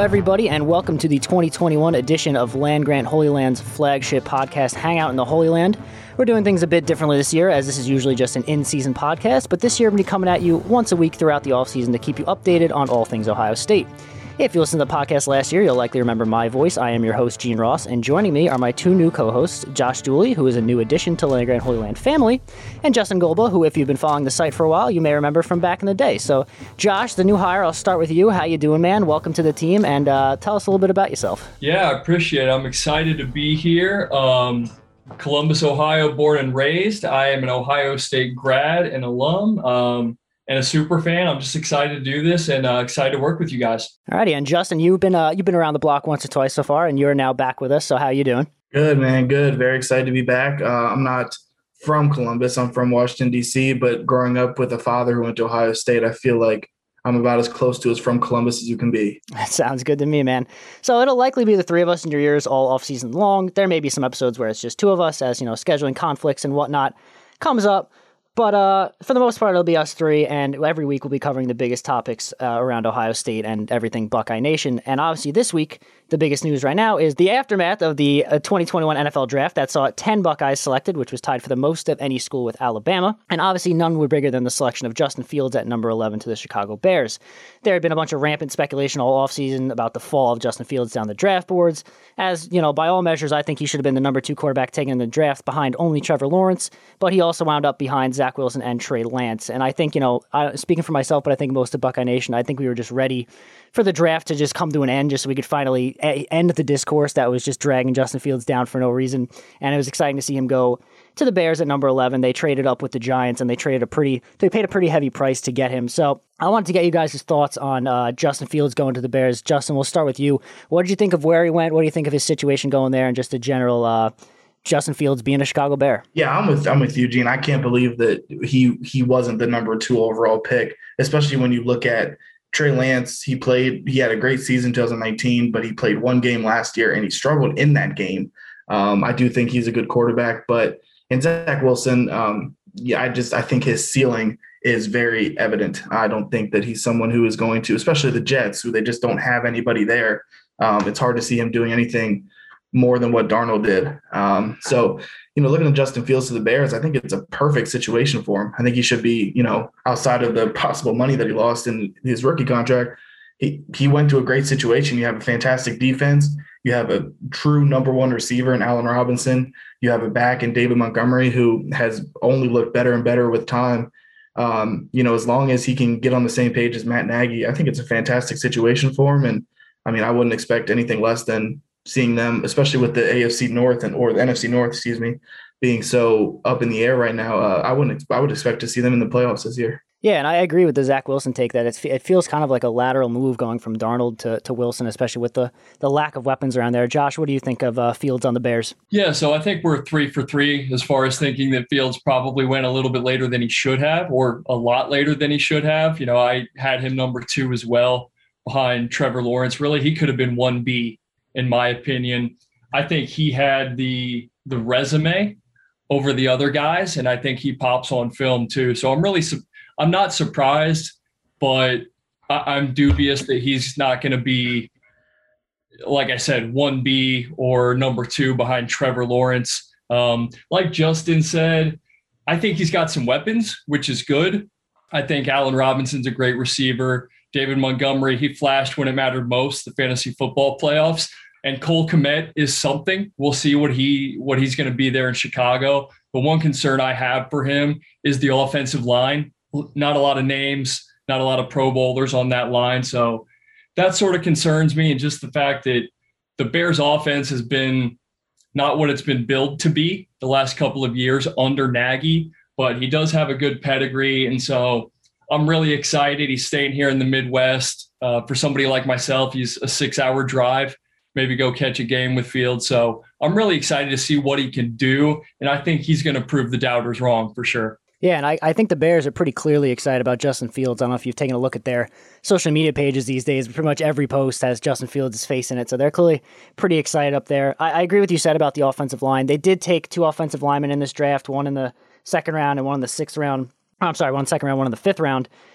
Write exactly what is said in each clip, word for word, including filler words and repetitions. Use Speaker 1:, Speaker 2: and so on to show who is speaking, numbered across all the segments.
Speaker 1: everybody, and welcome to the twenty twenty-one edition of Land Grant Holy Land's flagship podcast, Hangout in the Holy Land. We're doing things a bit differently this year, as this is usually just an in-season podcast, but this year we're going to be coming at you once a week throughout the off-season to keep you updated on all things Ohio State. If you listened to the podcast last year, you'll likely remember my voice. I am your host, Gene Ross, and joining me are my two new co-hosts, Josh Dooley, who is a new addition to Land Grant Holy Land family, and Justin Golba, who, if you've been following the site for a while, you may remember from back in the day. So, Josh, the new hire, I'll start with you. How you doing, man? Welcome to the team, and uh, tell us a little bit about yourself.
Speaker 2: Yeah, I appreciate it. I'm excited to be here. Um, Columbus, Ohio, born and raised. I am an Ohio State grad and alum. Um, And a super fan. I'm just excited to do this and uh, excited to work with you guys.
Speaker 1: Alrighty, and Justin, you've been uh, you've been around the block once or twice so far, and you're now back with us. So how you doing?
Speaker 3: Good, man. Good. Very excited to be back. Uh, I'm not from Columbus. I'm from Washington, D C, but growing up with a father who went to Ohio State, I feel like I'm about as close to as from Columbus as you can be.
Speaker 1: That sounds good to me, man. So it'll likely be the three of us in your ears all off season long. There may be some episodes where it's just two of us, as you know, scheduling conflicts and whatnot comes up. But uh, for the most part, it'll be us three, and every week we'll be covering the biggest topics uh, around Ohio State and everything Buckeye Nation. And obviously this week, the biggest news right now is the aftermath of the uh, twenty twenty-one N F L Draft that saw ten Buckeyes selected, which was tied for the most of any school with Alabama. And obviously none were bigger than the selection of Justin Fields at number eleven to the Chicago Bears. There had been a bunch of rampant speculation all offseason about the fall of Justin Fields down the draft boards. As, you know, by all measures, I think he should have been the number two quarterback taken in the draft behind only Trevor Lawrence, but he also wound up behind Zach Wilson and Trey Lance. And I think, you know, I, speaking for myself, but I think most of Buckeye Nation, I think we were just ready for the draft to just come to an end, just so we could finally a- end the discourse that was just dragging Justin Fields down for no reason. And it was exciting to see him go to the Bears at number eleven. They traded up with the Giants, and they traded a pretty, they paid a pretty heavy price to get him. So I wanted to get you guys' thoughts on uh, Justin Fields going to the Bears. Justin, we'll start with you. What did you think of where he went? What do you think of his situation going there, and just a general uh, Justin Fields being a Chicago Bear?
Speaker 3: Yeah, I'm with I'm with you, Gene. I can't believe that he he wasn't the number two overall pick, especially when you look at Trey Lance. He played, he had a great season in two thousand nineteen, but he played one game last year and he struggled in that game. Um, I do think he's a good quarterback, but in Zach Wilson, um, yeah, I just I think his ceiling is very evident. I don't think that he's someone who is going to, especially the Jets, who they just don't have anybody there. Um, it's hard to see him doing anything more than what Darnold did. Um, so, you know, looking at Justin Fields to the Bears, I think it's a perfect situation for him. I think he should be, you know, outside of the possible money that he lost in his rookie contract, he, he went to a great situation. You have a fantastic defense. You have a true number one receiver in Allen Robinson. You have a back in David Montgomery, who has only looked better and better with time. Um, you know, as long as he can get on the same page as Matt Nagy, I think it's a fantastic situation for him. And I mean, I wouldn't expect anything less than seeing them, especially with the A F C North and or the N F C North, excuse me, being so up in the air right now. Uh, I wouldn't. I would expect to see them in the playoffs this year.
Speaker 1: Yeah, and I agree with the Zach Wilson take that it's, it feels kind of like a lateral move going from Darnold to, to Wilson, especially with the, the lack of weapons around there. Josh, what do you think of uh, Fields on the Bears?
Speaker 2: Yeah, so I think we're three for three as far as thinking that Fields probably went a little bit later than he should have, or a lot later than he should have. You know, I had him number two as well behind Trevor Lawrence. Really, he could have been one B, in my opinion. I think he had the the resume over the other guys, and I think he pops on film too. So I'm really su- I'm not surprised, but I- I'm dubious that he's not going to be, like I said, one B or number two behind Trevor Lawrence. Um, like Justin said, I think he's got some weapons, which is good. I think Allen Robinson's a great receiver. David Montgomery, he flashed when it mattered most, the fantasy football playoffs. And Cole Kmet is something. We'll see what he what he's going to be there in Chicago. But one concern I have for him is the offensive line. Not a lot of names, not a lot of Pro Bowlers on that line. So that sort of concerns me. And just the fact that the Bears offense has been not what it's been billed to be the last couple of years under Nagy, but he does have a good pedigree. And so I'm really excited. He's staying here in the Midwest. Uh, for somebody like myself, he's a six-hour drive. Maybe go catch a game with Fields. So I'm really excited to see what he can do. And I think he's going to prove the doubters wrong for sure.
Speaker 1: Yeah, and I, I think the Bears are pretty clearly excited about Justin Fields. I don't know if you've taken a look at their social media pages these days, but pretty much every post has Justin Fields' face in it. So they're clearly pretty excited up there. I, I agree with you said about the offensive line. They did take two offensive linemen in this draft, one in the second round and one in the sixth round. I'm sorry, one second round, one in the fifth round.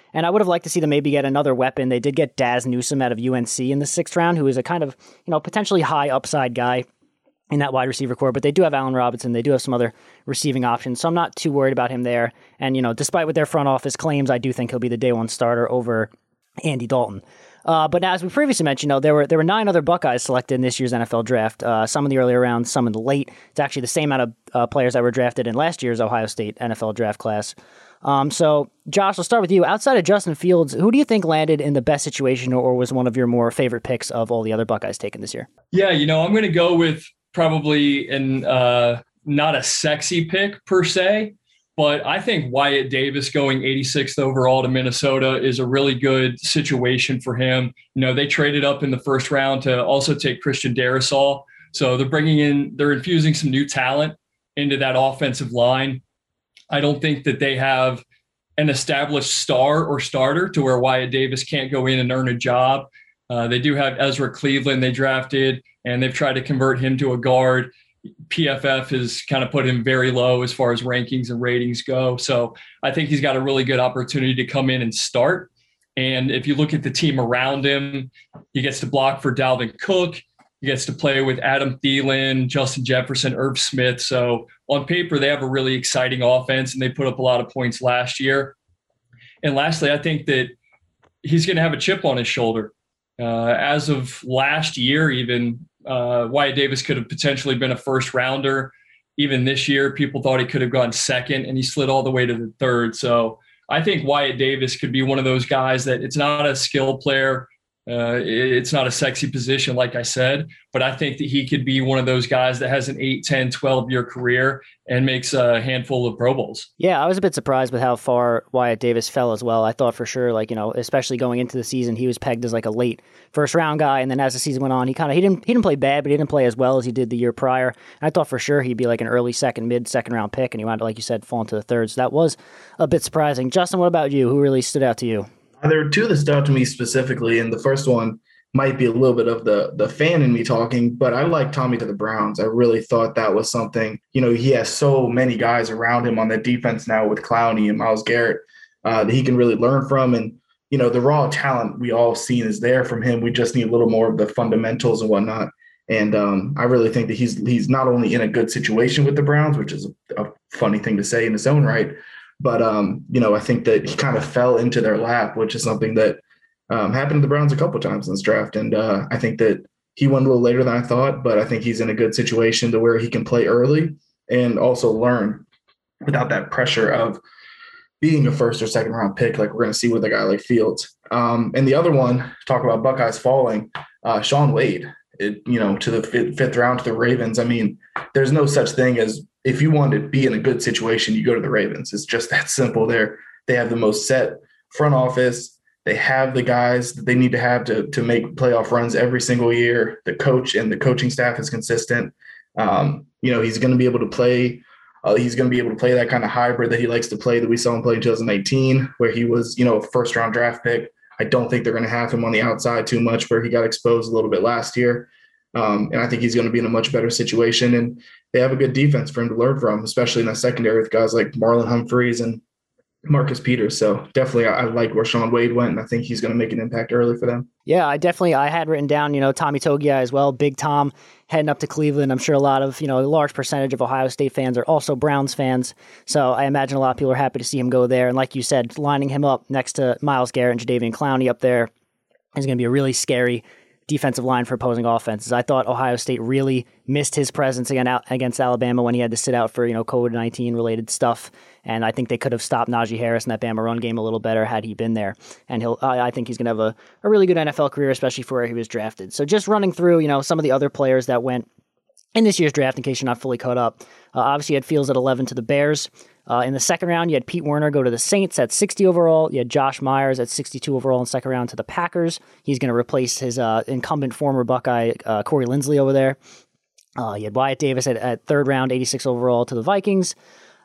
Speaker 1: And I would have liked to see them maybe get another weapon. They did get Daz Newsome out of U N C in the sixth round, who is a kind of, you know, potentially high upside guy in that wide receiver core, but they do have Allen Robinson. They do have some other receiving options, so I'm not too worried about him there. And, you know, despite what their front office claims, I do think he'll be the day one starter over Andy Dalton. Uh, but as we previously mentioned, you know, there were there were nine other Buckeyes selected in this year's N F L draft. Uh, some in the earlier rounds, some in the late. It's actually the same amount of uh, players that were drafted in last year's Ohio State N F L draft class. Um, so, Josh, we'll start with you. Outside of Justin Fields, who do you think landed in the best situation or was one of your more favorite picks of all the other Buckeyes taken this year?
Speaker 2: Yeah, you know, I'm going to go with probably an uh, not a sexy pick per se, but I think Wyatt Davis going eighty-sixth overall to Minnesota is a really good situation for him. You know, they traded up in the first round to also take Christian Darrisaw. So they're bringing in, they're infusing some new talent into that offensive line. I don't think that they have an established star or starter to where Wyatt Davis can't go in and earn a job. Uh, they do have Ezra Cleveland they drafted, and they've tried to convert him to a guard. P F F has kind of put him very low as far as rankings and ratings go. So I think he's got a really good opportunity to come in and start. And if you look at the team around him, he gets to block for Dalvin Cook. He gets to play with Adam Thielen, Justin Jefferson, Irv Smith. So on paper, they have a really exciting offense, and they put up a lot of points last year. And lastly, I think that he's going to have a chip on his shoulder. Uh, as of last year, even uh, Wyatt Davis could have potentially been a first rounder. Even this year, people thought he could have gone second, and he slid all the way to the third. So I think Wyatt Davis could be one of those guys that it's not a skill player. Uh, it's not a sexy position, like I said, but I think that he could be one of those guys that has an eight, ten, twelve-year career and makes a handful of Pro Bowls.
Speaker 1: Yeah, I was a bit surprised with how far Wyatt Davis fell as well. I thought for sure, like, you know, especially going into the season, he was pegged as like a late first-round guy, and then as the season went on, he kind of he didn't he didn't play bad, but he didn't play as well as he did the year prior. And I thought for sure he'd be like an early second, mid second round pick, and he wound up, like you said, falling to the third. So that was a bit surprising. Justin, what about you? Who really stood out to you?
Speaker 3: There were two that stood out to me specifically, and the first one might be a little bit of the the fan in me talking, but I like Tommy to the Browns. I really thought that was something, you know, he has so many guys around him on that defense now with Clowney and Myles Garrett uh, that he can really learn from. And, you know, the raw talent we all seen is there from him. We just need a little more of the fundamentals and whatnot. And um, I really think that he's he's not only in a good situation with the Browns, which is a funny thing to say in its own right, but, um, you know, I think that he kind of fell into their lap, which is something that um, happened to the Browns a couple of times in this draft. And uh, I think that he went a little later than I thought, but I think he's in a good situation to where he can play early and also learn without that pressure of being a first or second round pick, like we're going to see with a guy like Fields. Um, and the other one, talk about Buckeyes falling, uh, Shaun Wade, it, you know, to the fifth, fifth round to the Ravens. I mean, there's no such thing as if you want to be in a good situation, you go to the Ravens. It's just that simple there. They have the most set front office. They have the guys that they need to have to, to make playoff runs every single year. The coach and the coaching staff is consistent. Um, you know, he's going to be able to play. Uh, he's going to be able to play that kind of hybrid that he likes to play that we saw him play in two thousand eighteen, where he was, you know, a first round draft pick. I don't think they're going to have him on the outside too much where he got exposed a little bit last year. Um, and I think he's going to be in a much better situation. And they have a good defense for him to learn from, especially in that secondary with guys like Marlon Humphreys and Marcus Peters. So definitely I, I like where Shaun Wade went, and I think he's going to make an impact early for them.
Speaker 1: Yeah, I definitely, I had written down, you know, Tommy Togiai as well, Big Tom heading up to Cleveland. I'm sure a lot of, you know, a large percentage of Ohio State fans are also Browns fans. So I imagine a lot of people are happy to see him go there. And like you said, lining him up next to Myles Garrett and Jadeveon Clowney up there is going to be a really scary defensive line for opposing offenses. I thought Ohio State really missed his presence against Alabama when he had to sit out for, you know, COVID nineteen related stuff. And I think they could have stopped Najee Harris in that Bama run game a little better had he been there. And he'll, I think he's going to have a, a really good N F L career, especially for where he was drafted. So just running through, you know, some of the other players that went in this year's draft, in case you're not fully caught up. Uh, obviously, you had Fields at eleven to the Bears. Uh, in the second round, you had Pete Werner go to the Saints at sixty overall. You had Josh Myers at sixty-two overall in the second round to the Packers. He's going to replace his uh, incumbent former Buckeye, uh, Corey Linsley, over there. Uh, you had Wyatt Davis at, at third round, eighty-six overall to the Vikings.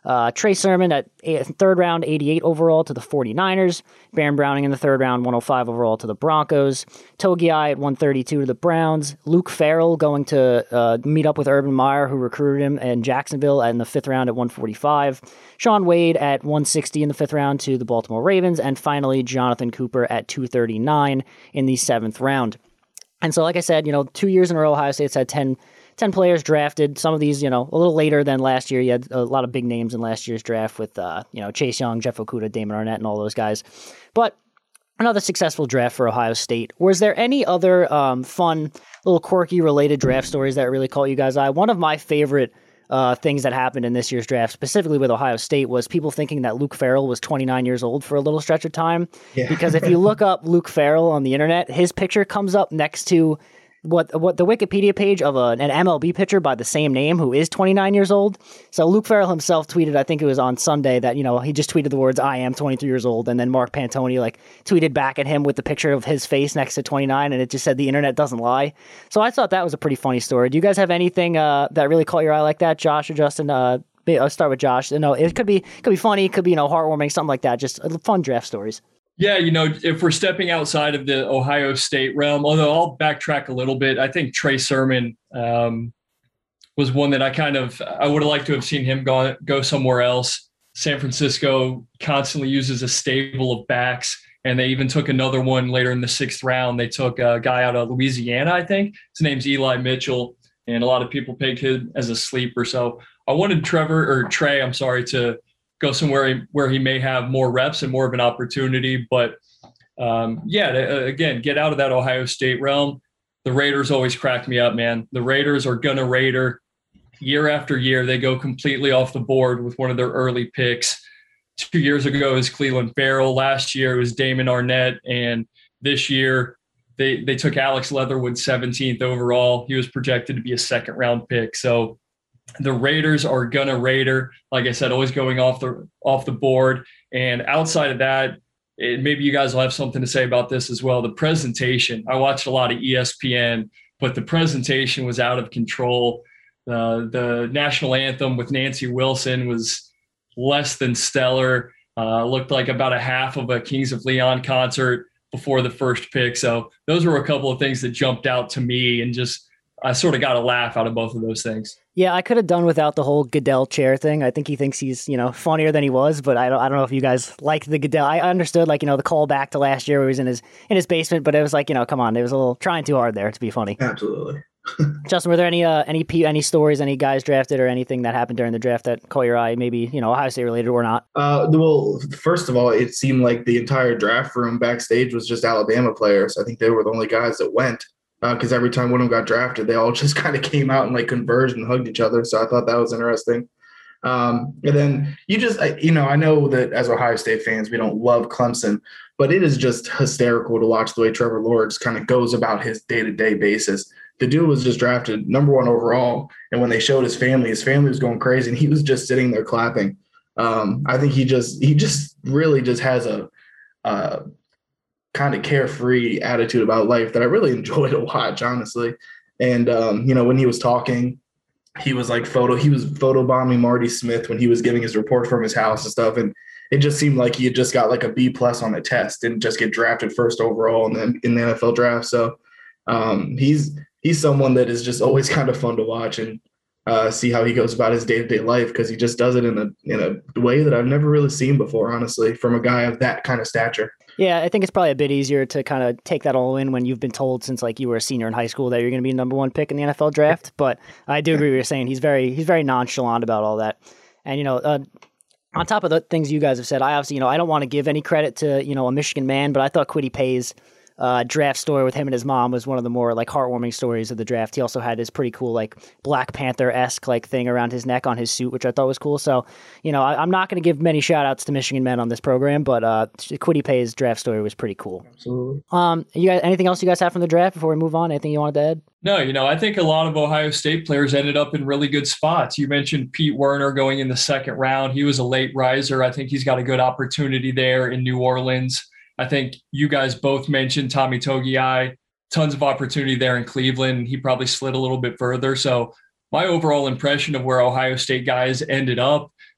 Speaker 1: Uh, Trey Sermon at eight, third round, eighty-eight overall to the 49ers. Baron Browning in the third round, one oh five overall to the Broncos. Togiai at one thirty-two to the Browns. Luke Farrell going to uh, meet up with Urban Meyer, who recruited him in Jacksonville in the fifth round at one forty-five. Sean Wade at one sixty in the fifth round to the Baltimore Ravens. And finally, Jonathan Cooper at two thirty-nine in the seventh round. And so, like I said, you know, two years in a row, Ohio State's had ten ten players drafted. Some of these, you know, a little later than last year. You had a lot of big names in last year's draft with, uh, you know, Chase Young, Jeff Okudah, Damon Arnett, and all those guys. But another successful draft for Ohio State. Was there any other um, fun, little quirky related draft stories that really caught you guys' eye? One of my favorite uh, things that happened in this year's draft, specifically with Ohio State, was people thinking that Luke Farrell was twenty-nine years old for a little stretch of time. Yeah. Because if you look up Luke Farrell on the internet, his picture comes up next to what what the Wikipedia page of a, an M L B pitcher by the same name who is twenty-nine years old. So Luke Farrell himself tweeted, I think it was on Sunday, that, you know, he just tweeted the words, "I am twenty-three years old." And then Mark Pantoni like tweeted back at him with the picture of his face next to twenty-nine, and it just said, "The internet doesn't lie." So I thought that was a pretty funny story. Do you guys have anything uh, that really caught your eye like that, Josh or Justin? Uh, I'll start with Josh. No, it could be could be funny, it could be, you know, heartwarming, something like that. Just fun draft stories.
Speaker 2: Yeah, you know, if we're stepping outside of the Ohio State realm, although I'll backtrack a little bit, I think Trey Sermon um, was one that I kind of, I would have liked to have seen him go, go somewhere else. San Francisco constantly uses a stable of backs, and they even took another one later in the sixth round. They took a guy out of Louisiana, I think. His name's Eli Mitchell, and a lot of people picked him as a sleeper. So I wanted Trevor, or Trey, I'm sorry, to go somewhere where he may have more reps and more of an opportunity. But um, yeah, to, again, get out of that Ohio State realm. The Raiders always crack me up, man. The Raiders are gonna Raider. Year after year, they go completely off the board with one of their early picks. Two years ago, it was Cleveland Farrell. Last year, it was Damon Arnett. And this year, they, they took Alex Leatherwood seventeenth overall. He was projected to be a second round pick. So the Raiders are gonna Raider, like I said, always going off the off the board. And outside of that, it, maybe you guys will have something to say about this as well. The presentation, I watched a lot of E S P N, but the presentation was out of control. Uh, the national anthem with Nancy Wilson was less than stellar. Uh, looked like about a half of a Kings of Leon concert before the first pick. So those were a couple of things that jumped out to me, and just I sort of got a laugh out of both of those things.
Speaker 1: Yeah, I could have done without the whole Goodell chair thing. I think he thinks he's, you know, funnier than he was, but I don't I don't know if you guys like the Goodell. I understood, like, you know, the call back to last year where he was in his in his basement, but it was like, you know, come on, it was a little trying too hard there to be funny.
Speaker 3: Absolutely.
Speaker 1: Justin, were there any uh, any any stories, any guys drafted, or anything that happened during the draft that caught your eye, maybe, you know, Ohio State related or not?
Speaker 3: Uh, well, first of all, it seemed like the entire draft room backstage was just Alabama players. I think they were the only guys that went, because uh, every time one of them got drafted, they all just kind of came out and like converged and hugged each other. So I thought that was interesting. Um, and then you just, you know, I know that as Ohio State fans, we don't love Clemson, but it is just hysterical to watch the way Trevor Lawrence kind of goes about his day-to-day basis. The dude was just drafted number one overall, and when they showed his family, his family was going crazy, and he was just sitting there clapping. Um, I think he just he just really just has a uh, kind of carefree attitude about life that I really enjoy to watch, honestly. And um, you know, when he was talking, he was like photo he was photobombing Marty Smith when he was giving his report from his house and stuff, and it just seemed like he had just got like a B plus on the test, didn't just get drafted first overall in the, in the N F L draft. So um, he's he's someone that is just always kind of fun to watch and uh, see how he goes about his day-to-day life, because he just does it in a in a way that I've never really seen before, honestly, from a guy of that kind of stature.
Speaker 1: Yeah, I think it's probably a bit easier to kind of take that all in when you've been told since like you were a senior in high school that you're going to be the number one pick in the N F L draft. But I do agree with what you're saying. He's very he's very nonchalant about all that. And, you know, uh, on top of the things you guys have said, I obviously, you know, I don't want to give any credit to, you know, a Michigan man, but I thought Kwity Paye's Uh, draft story with him and his mom was one of the more like heartwarming stories of the draft. He also had his pretty cool like Black Panther-esque like thing around his neck on his suit, which I thought was cool. So, you know, I, I'm not going to give many shout outs to Michigan men on this program, but uh, Kwity Paye's draft story was pretty cool.
Speaker 3: Absolutely.
Speaker 1: Um, you guys, anything else you guys have from the draft before we move on? Anything you wanted to add?
Speaker 2: No, you know, I think a lot of Ohio State players ended up in really good spots. You mentioned Pete Werner going in the second round. He was a late riser. I think he's got a good opportunity there in New Orleans. I think you guys both mentioned Tommy Togiai, tons of opportunity there in Cleveland. He probably slid a little bit further. So my overall impression of where Ohio State guys ended up,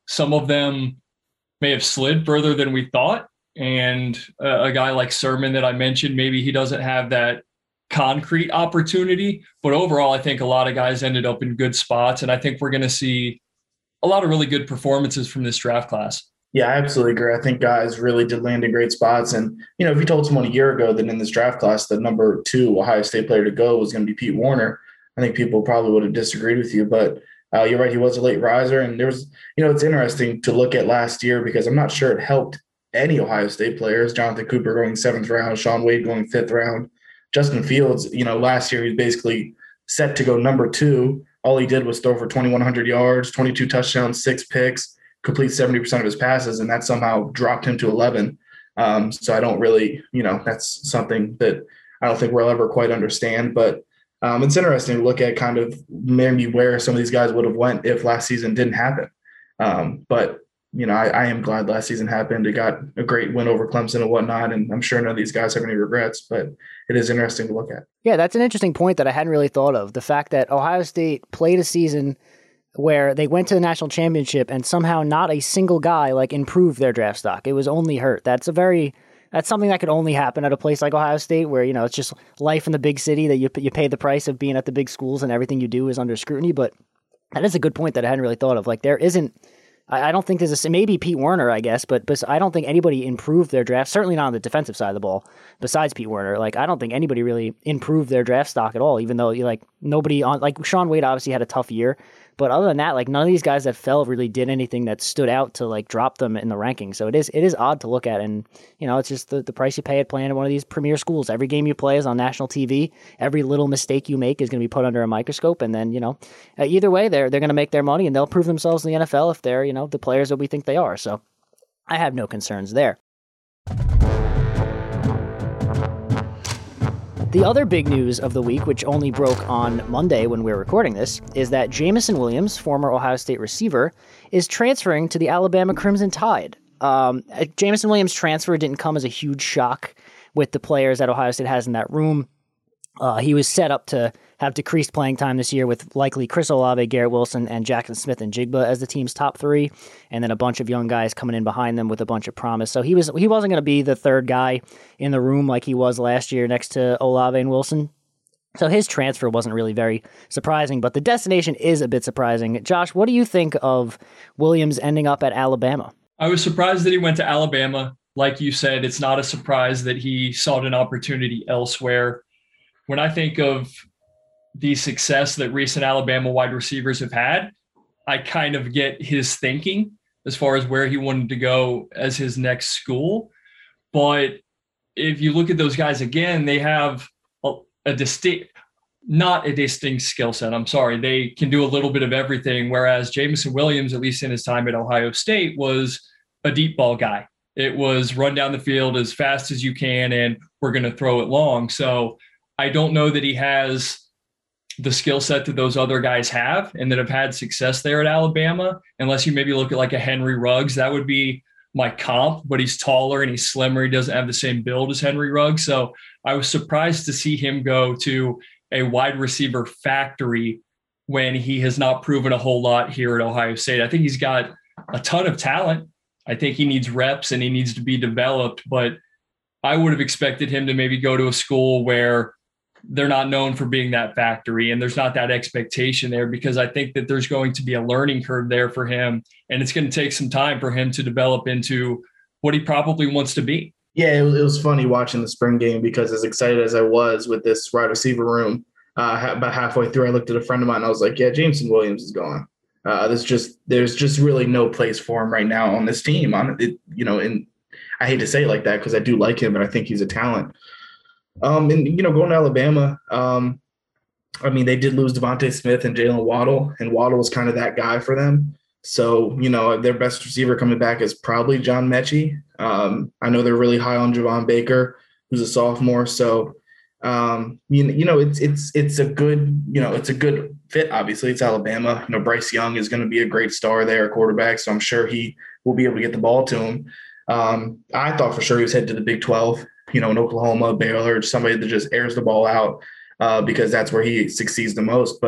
Speaker 2: some of them may have slid further than we thought. And a, a guy like Sermon that I mentioned, maybe he doesn't have that concrete opportunity. But overall, I think a lot of guys ended up in good spots. And I think we're going to see a lot of really good performances from this draft class.
Speaker 3: Yeah, I absolutely agree. I think guys really did land in great spots. And, you know, if you told someone a year ago that in this draft class, the number two Ohio State player to go was going to be Pete Werner, I think people probably would have disagreed with you. But uh, you're right, he was a late riser. And there was, you know, it's interesting to look at last year because I'm not sure it helped any Ohio State players. Jonathan Cooper going seventh round, Shaun Wade going fifth round. Justin Fields, you know, last year he was basically set to go number two. All he did was throw for twenty-one hundred yards, twenty-two touchdowns, six picks, complete seventy percent of his passes, and that somehow dropped him to eleven. Um, so I don't really, you know, that's something that I don't think we'll ever quite understand. But um, it's interesting to look at kind of maybe where some of these guys would have went if last season didn't happen. Um, but, you know, I, I am glad last season happened. It got a great win over Clemson and whatnot, and I'm sure none of these guys have any regrets, but it is interesting to look at.
Speaker 1: Yeah, that's an interesting point that I hadn't really thought of. The fact that Ohio State played a season where they went to the national championship and somehow not a single guy like improved their draft stock. It was only hurt. That's a very that's something that could only happen at a place like Ohio State, where, you know, it's just life in the big city that you you pay the price of being at the big schools and everything you do is under scrutiny. But that is a good point that I hadn't really thought of. Like, there isn't. I don't think there's a, maybe Pete Werner, I guess, but, but I don't think anybody improved their draft, certainly not on the defensive side of the ball, besides Pete Werner. Like, I don't think anybody really improved their draft stock at all, even though, you like, nobody on, like, Shaun Wade obviously had a tough year, but other than that, like, none of these guys that fell really did anything that stood out to, like, drop them in the rankings. So it is it is odd to look at, and, you know, it's just the, the price you pay at playing at one of these premier schools. Every game you play is on national T V. Every little mistake you make is going to be put under a microscope, and then, you know, uh, either way, they're, they're going to make their money, and they'll prove themselves in the N F L if they're, you know, the players that we think they are. So I have no concerns there. The other big news of the week, which only broke on Monday when we were recording this, is that Jameson Williams, former Ohio State receiver, is transferring to the Alabama Crimson Tide. Um, Jameson Williams' transfer didn't come as a huge shock with the players that Ohio State has in that room. Uh, he was set up to have decreased playing time this year with likely Chris Olave, Garrett Wilson, and Jackson Smith and Jigba as the team's top three, and then a bunch of young guys coming in behind them with a bunch of promise. So he was he wasn't going to be the third guy in the room like he was last year next to Olave and Wilson. So his transfer wasn't really very surprising, but the destination is a bit surprising. Josh, what do you think of Williams ending up at Alabama?
Speaker 2: I was surprised that he went to Alabama. Like you said, it's not a surprise that he sought an opportunity elsewhere. When I think of the success that recent Alabama wide receivers have had, I kind of get his thinking as far as where he wanted to go as his next school. But if you look at those guys again, they have a, a distinct, not a distinct skill set. I'm sorry. They can do a little bit of everything. Whereas Jameson Williams, at least in his time at Ohio State, was a deep ball guy. It was run down the field as fast as you can, and we're going to throw it long. So I don't know that he has the skill set that those other guys have and that have had success there at Alabama, unless you maybe look at like a Henry Ruggs. That would be my comp, but he's taller and he's slimmer. He doesn't have the same build as Henry Ruggs. So I was surprised to see him go to a wide receiver factory when he has not proven a whole lot here at Ohio State. I think he's got a ton of talent. I think he needs reps and he needs to be developed, but I would have expected him to maybe go to a school where they're not known for being that factory and there's not that expectation there, because I think that there's going to be a learning curve there for him, and it's going to take some time for him to develop into what he probably wants to be.
Speaker 3: Yeah, it was, it was funny watching the spring game, because as excited as I was with this wide receiver room, uh, about halfway through, I looked at a friend of mine and I was like, yeah, Jameson Williams is gone. Uh, there's just there's just really no place for him right now on this team. On it, you know, and I hate to say it like that because I do like him, but I think he's a talent. Um, and, you know, going to Alabama, um, I mean, they did lose Devontae Smith and Jalen Waddle, and Waddle was kind of that guy for them. So, you know, their best receiver coming back is probably John Mechie. Um, I know they're really high on Javon Baker, who's a sophomore. So, um, you, you know, it's it's it's a good, you know, it's a good fit. Obviously, it's Alabama. You know, Bryce Young is going to be a great star there at quarterback, so I'm sure he will be able to get the ball to him. Um, I thought for sure he was headed to the Big twelve. You know, in Oklahoma, Baylor, somebody that just airs the ball out uh, because that's where he succeeds the most. But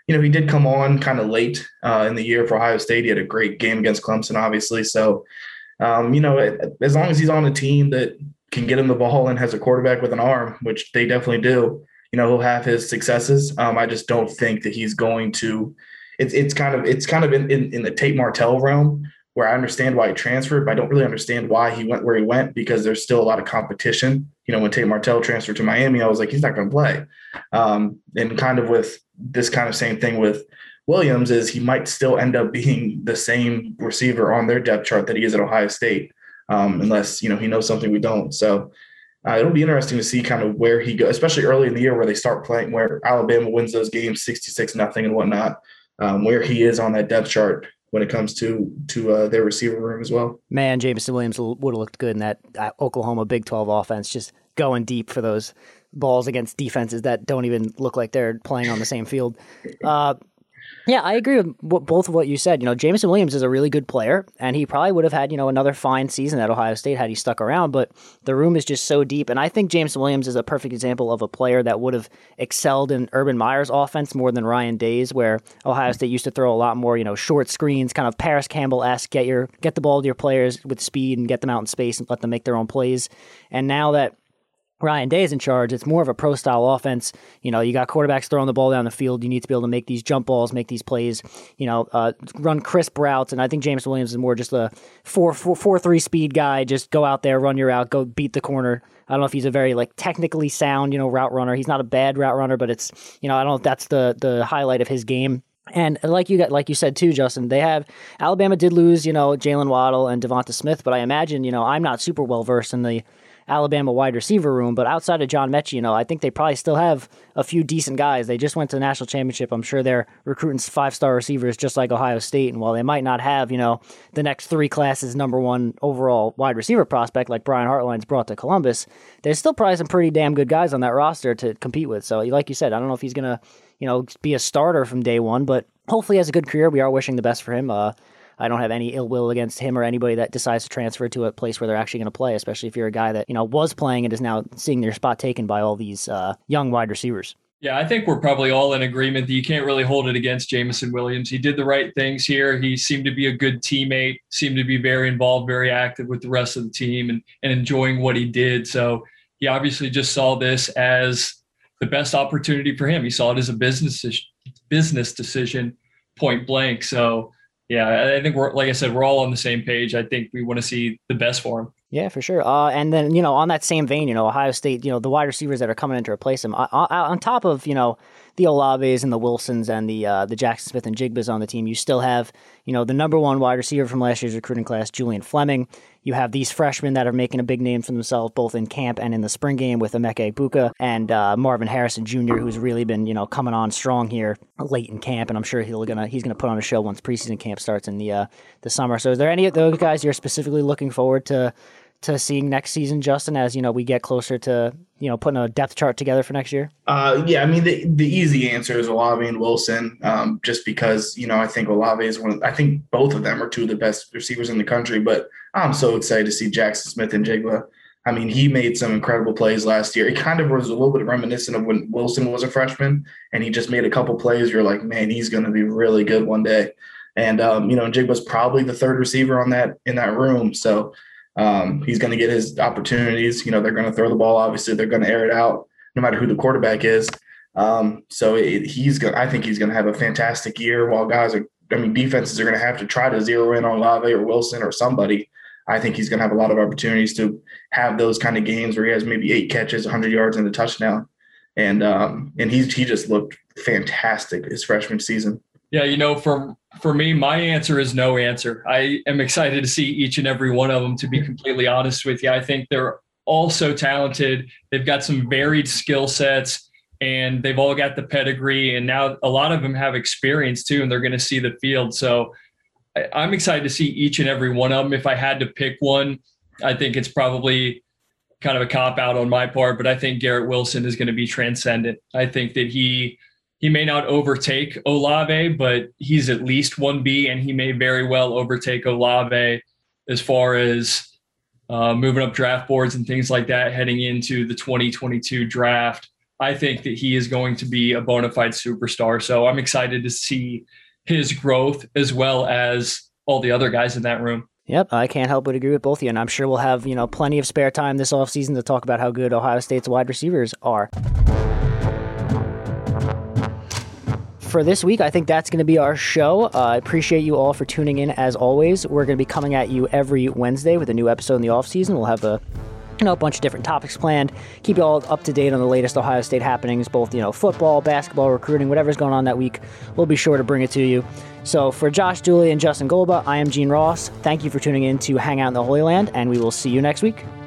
Speaker 3: you know, he did come on kind of late uh, in the year for Ohio State. He had a great game against Clemson, obviously. So, um, you know, as long as he's on a team that can get him the ball and has a quarterback with an arm, which they definitely do, you know, he'll have his successes. Um, I just don't think that he's going to. It's it's kind of it's kind of in, in, in the Tate Martell realm, where I understand why he transferred, but I don't really understand why he went where he went, because there's still a lot of competition. You know, when Tate Martell transferred to Miami, I was like, he's not going to play. Um, and kind of with this kind of same thing with Williams is he might still end up being the same receiver on their depth chart that he is at Ohio State, um, unless, you know, he knows something we don't. So uh, it'll be interesting to see kind of where he goes, especially early in the year where they start playing, where Alabama wins those games sixty-six nothing and whatnot, um, where he is on that depth chart when it comes to to uh, their receiver room as well.
Speaker 1: Man, Jameson Williams would have looked good in that uh, Oklahoma Big twelve offense, just going deep for those balls against defenses that don't even look like they're playing on the same field. Uh, yeah, I agree with what, both of what you said. You know, Jameson Williams is a really good player, and he probably would have had, you know, another fine season at Ohio State had he stuck around, but the room is just so deep. And I think Jameson Williams is a perfect example of a player that would have excelled in Urban Meyer's offense more than Ryan Day's, where Ohio State used to throw a lot more, you know, short screens, kind of Paris Campbell-esque, get your get the ball to your players with speed and get them out in space and let them make their own plays. And now that Ryan Day is in charge, it's more of a pro-style offense. You know, you got quarterbacks throwing the ball down the field. You need to be able to make these jump balls, make these plays, you know, uh, run crisp routes. And I think Jameson Williams is more just a four, four, four, three speed guy. Just go out there, run your route, go beat the corner. I don't know if he's a very, like, technically sound, you know, route runner. He's not a bad route runner, but it's, you know, I don't know if that's the the highlight of his game. And like you got, like you said too, Justin, they have Alabama did lose, you know, Jalen Waddle and Devonta Smith, but I imagine, you know, I'm not super well versed in the Alabama wide receiver room, but outside of John Mechie, you know, I think they probably still have a few decent guys. They just went to the national championship. I'm sure they're recruiting five-star receivers just like Ohio State. And while they might not have, you know, the next three classes number one overall wide receiver prospect like Brian Hartline's brought to Columbus, there's still probably some pretty damn good guys on that roster to compete with. So like you said, I don't know if he's going to, you know, be a starter from day one, but hopefully he has a good career. We are wishing the best for him. Uh, I don't have any ill will against him or anybody that decides to transfer to a place where they're actually going to play, especially if you're a guy that, you know, was playing and is now seeing their spot taken by all these uh, young wide receivers.
Speaker 2: Yeah, I think we're probably all in agreement that you can't really hold it against Jameson Williams. He did the right things here. He seemed to be a good teammate, seemed to be very involved, very active with the rest of the team and, and enjoying what he did. So he obviously just saw this as the best opportunity for him. He saw it as a business business decision, point blank. So yeah, I think we're, like I said, we're all on the same page. I think we want to see the best for him.
Speaker 1: Yeah, for sure. Uh, and then, you know, on that same vein, you know, Ohio State, you know, the wide receivers that are coming in to replace him, uh, on top of, you know, the Olaves and the Wilsons and the uh, the Jackson Smith and Jigbas on the team, you still have, you know, the number one wide receiver from last year's recruiting class, Julian Fleming. You have these freshmen that are making a big name for themselves, both in camp and in the spring game with Emeka Egbuka and uh, Marvin Harrison Junior, who's really been, you know, coming on strong here late in camp, and I'm sure he'll gonna he's gonna put on a show once preseason camp starts in the uh, the summer. So, is there any of those guys you're specifically looking forward to? to seeing next season, Justin, as, you know, we get closer to, you know, putting a depth chart together for next year?
Speaker 3: Uh, yeah, I mean, the, the easy answer is Olave and Wilson, um, just because, you know, I think Olave is one of, I think both of them are two of the best receivers in the country, but I'm so excited to see Jackson Smith and Jigba. I mean, he made some incredible plays last year. It kind of was a little bit reminiscent of when Wilson was a freshman and he just made a couple plays. You're like, man, he's going to be really good one day. And, um, you know, Jigba's probably the third receiver on that, in that room. So, Um, he's going to get his opportunities. You know, they're going to throw the ball. Obviously, they're going to air it out no matter who the quarterback is. Um, so it, he's going. I think he's going to have a fantastic year. While guys are, I mean, defenses are going to have to try to zero in on Olave or Wilson or somebody. I think he's going to have a lot of opportunities to have those kind of games where he has maybe eight catches, one hundred yards, and a touchdown. And um, and he's he just looked fantastic his freshman season.
Speaker 2: Yeah, you know, for for me, my answer is no answer. I am excited to see each and every one of them, to be completely honest with you. I think they're all so talented. They've got some varied skill sets, and they've all got the pedigree. And now a lot of them have experience too, and they're going to see the field. So I, I'm excited to see each and every one of them. If I had to pick one, I think it's probably kind of a cop-out on my part, but I think Garrett Wilson is going to be transcendent. I think that he – He may not overtake Olave, but he's at least one B, and he may very well overtake Olave as far as uh, moving up draft boards and things like that heading into the twenty twenty-two draft. I think that he is going to be a bona fide superstar. So I'm excited to see his growth as well as all the other guys in that room.
Speaker 1: Yep, I can't help but agree with both of you, and I'm sure we'll have, you know, plenty of spare time this offseason to talk about how good Ohio State's wide receivers are. For this week, I think that's going to be our show. Uh, I appreciate you all for tuning in as always. We're going to be coming at you every Wednesday with a new episode in the offseason. We'll have a you know, a bunch of different topics planned. Keep you all up to date on the latest Ohio State happenings, both, you know, football, basketball, recruiting, whatever's going on that week. We'll be sure to bring it to you. So for Josh Dooley and Justin Golba, I am Gene Ross. Thank you for tuning in to Hang Out in the Holy Land, and we will see you next week.